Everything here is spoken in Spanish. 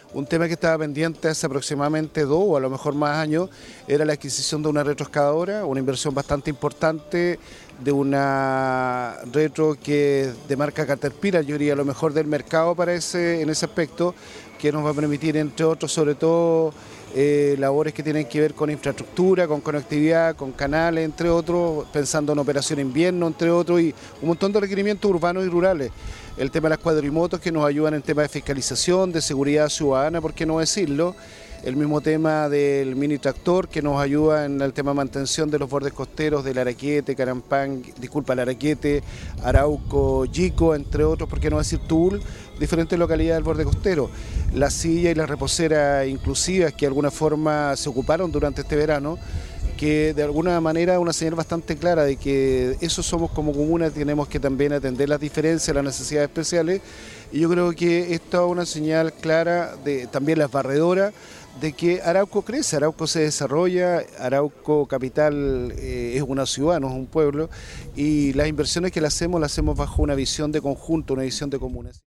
Un tema que estaba pendiente hace aproximadamente 2 o a lo mejor más años era la adquisición de una retroexcavadora, una inversión bastante importante de una retro que de marca Caterpillar, yo diría lo mejor del mercado en ese aspecto, que nos va a permitir, entre otros, sobre todo labores que tienen que ver con infraestructura, con conectividad, con canales, entre otros, pensando en operación invierno, entre otros, y un montón de requerimientos urbanos y rurales. El tema de las cuadrimotos que nos ayudan en temas de fiscalización, de seguridad ciudadana, por qué no decirlo. El mismo tema del mini tractor que nos ayuda en el tema de mantención de los bordes costeros del Araquete, Carampán, disculpa, el Araquete, Arauco, Yico, entre otros, por qué no decir Tuul, diferentes localidades del borde costero. La silla y la reposera inclusivas que de alguna forma se ocuparon durante este verano, que de alguna manera es una señal bastante clara de que eso somos como comuna, tenemos que también atender las diferencias, las necesidades especiales, y yo creo que esta es una señal clara de también las barredoras, de que Arauco crece, Arauco se desarrolla, Arauco capital es una ciudad, no es un pueblo, y las inversiones que las hacemos bajo una visión de conjunto, una visión de comunas.